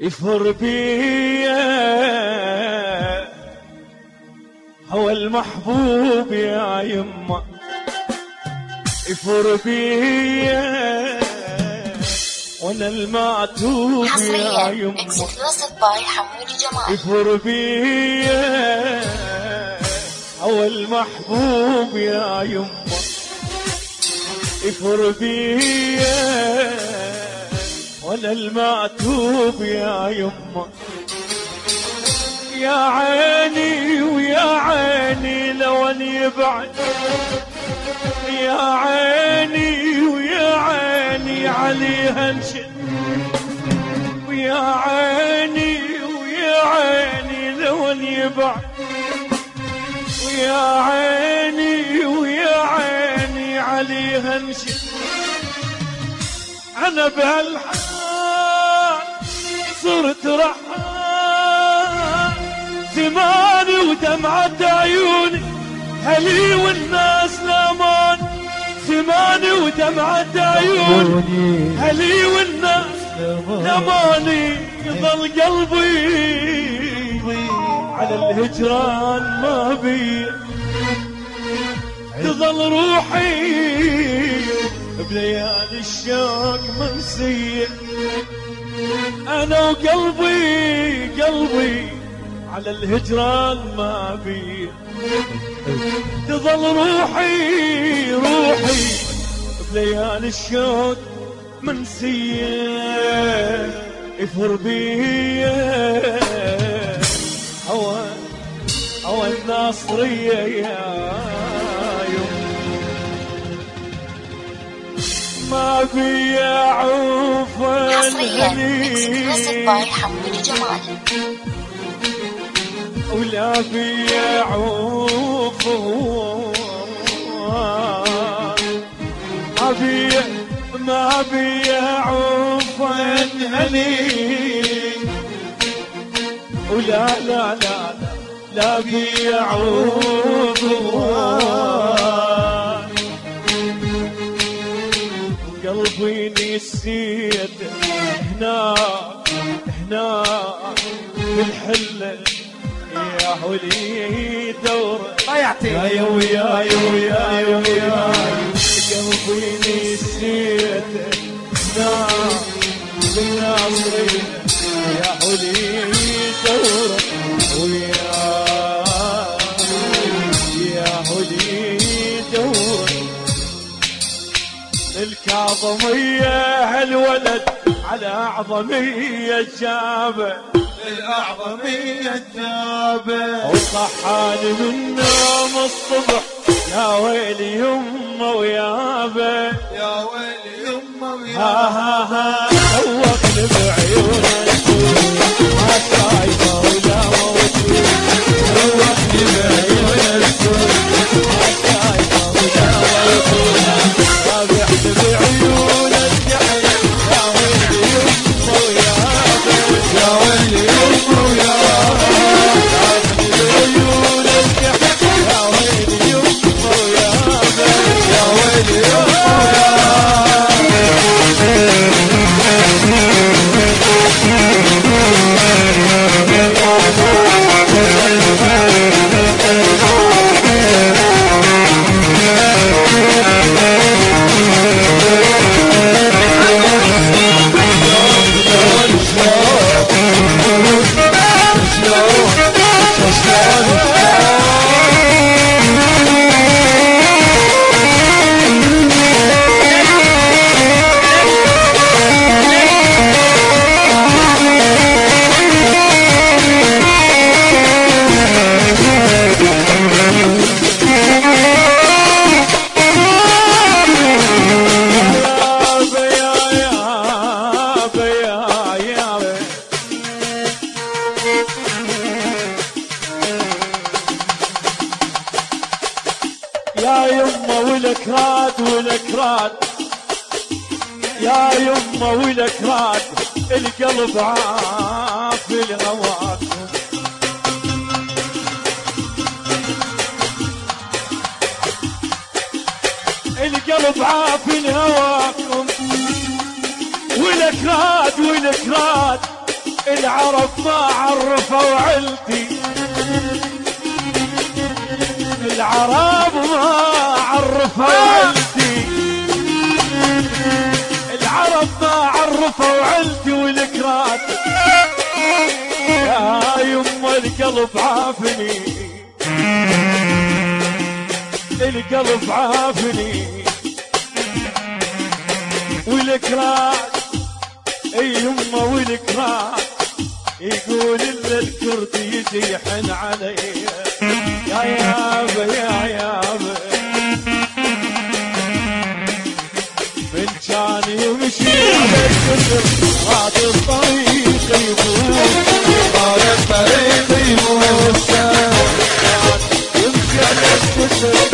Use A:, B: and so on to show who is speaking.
A: يفر بيا هو المحبوب يا يمه، يفر بيا وانا المعتوب يا يمه، يفر بيا هو المحبوب يا يمه، يفر بيا وانا المعتوب يا يمه. يا عيني ويا عيني لو ان يبعد، يا عيني ويا عيني عليها انشد، ويا عيني ويا عيني لو ان يبعد، ويا عيني ويا عيني عليها انشد. انا بهالحال صرت رحال، زماني ودمعة عيوني هلي والناس لامان، زماني ودمعة عيوني هلي والناس لاماني. يظل قلبي على الهجران ما بي، تظل روحي بليالي الشوق منسية. أنا وقلبي على الهجران ما بي، تظل روحي بليالي الشوق منسية. يفر بيا هوى الناصرية يا يوم، ما بي عوف الهني ولا بي عوف، ما بي عوف الهني ولا لا لا لا بي عوف. قلبي نسيت هناك بالحلة يا ولي دورة ضيعتي يا قلبي نسيت هناك بالناصرية يا ولي دورة، يا ولي دورة. الكاظمية هالولد على أعظمية جابه، الأعظمية جابه، وصحاني من نوم الصبح يا ويلي يمه ويابه، يا ويلي يمه ويابه. دوقني بعيونه ما شايفه ولا موجود، دوقني بعيونه ما شايفه ولا موجود. رابحت بعيون الجحر يا ويلي يمه ويابه، يا ويلي يمه ويابه. رابحت بعيون الجحر يا ويلي يمه ويابه، يا ويلي يمه يا يمه ولك راد يا يمه ولك راد، القلب عاف الهواكم، القلب عاف الهواكم. ولك راد العرب ما عرفوا عيلتي، العرب ما عرفوا عيلتي، العرب ما عرفوا عيلتي والكرات. يا يما القلب عافني، القلب عافني والكرات. اي يما والكرات يقول الا الكرد يجي يحن علي. يا يابا يا يابا من كان يمشي على الكسر راد الطريق يموت، راد الطريق يموت، يمشي على الكسر